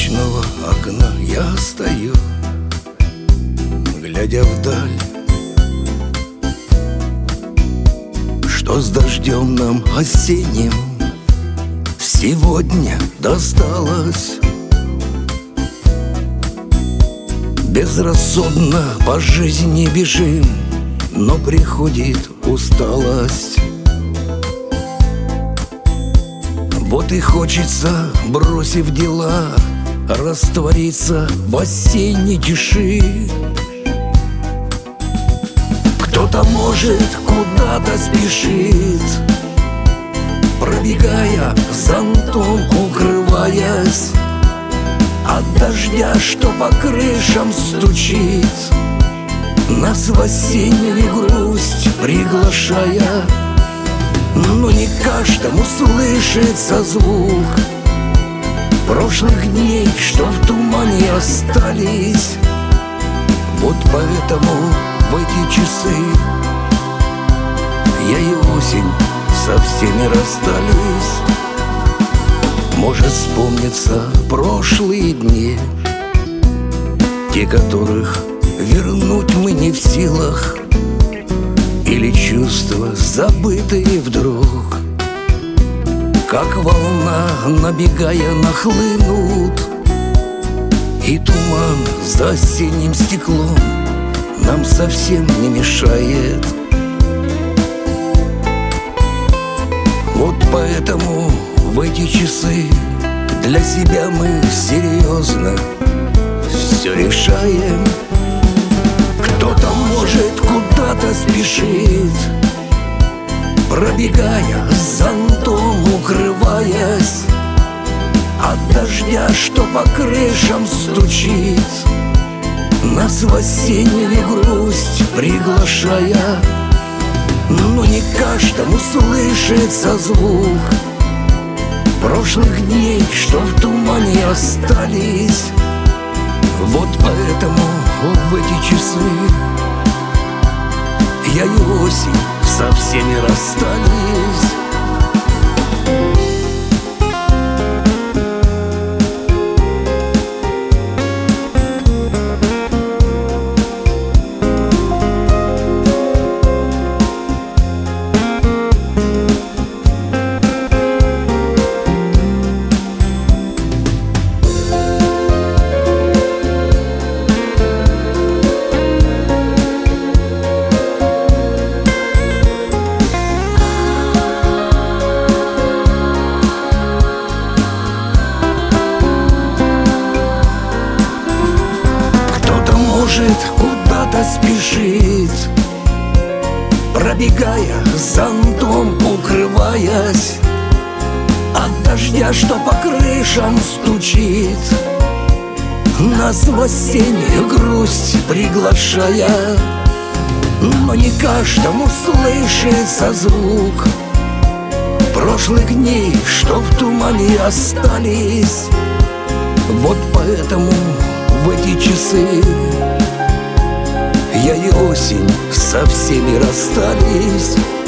ночного окна я стою, глядя вдаль. Что с дождем нам осенним сегодня досталось? Безрассудно по жизни бежим, но приходит усталость. Вот и хочется, бросив дела, раствориться в осенней тиши. Кто-то, может, куда-то спешит, пробегая зонтом, укрываясь от дождя, что по крышам стучит, нас в осеннюю грусть приглашая. Но не каждому слышится звук прошлых дней, что в тумане остались. Вот поэтому в эти часы я и осень со всеми расстались. Может вспомниться прошлые дни, те, которых вернуть мы не в силах, или чувства, забытые вдруг, как волна, набегая, нахлынут, и туман за осенним стеклом нам совсем не мешает. Вот поэтому в эти часы для себя мы серьезно все решаем. Кто-то, может, куда-то спешит, пробегая зонтом, укрываясь от дождя, что по крышам стучит, нас в осеннюю грусть приглашая. Но не каждому слышится звук прошлых дней, что в тумане остались. Вот поэтому в эти часы я и осень со всеми расстались. Может, куда-то спешит, пробегая зонтом, укрываясь от дождя, что по крышам стучит, нас в осеннюю грусть приглашая. Но не каждому слышится звук прошлых дней, что в тумане остались. Вот поэтому в эти часы я и осень со всеми расстались.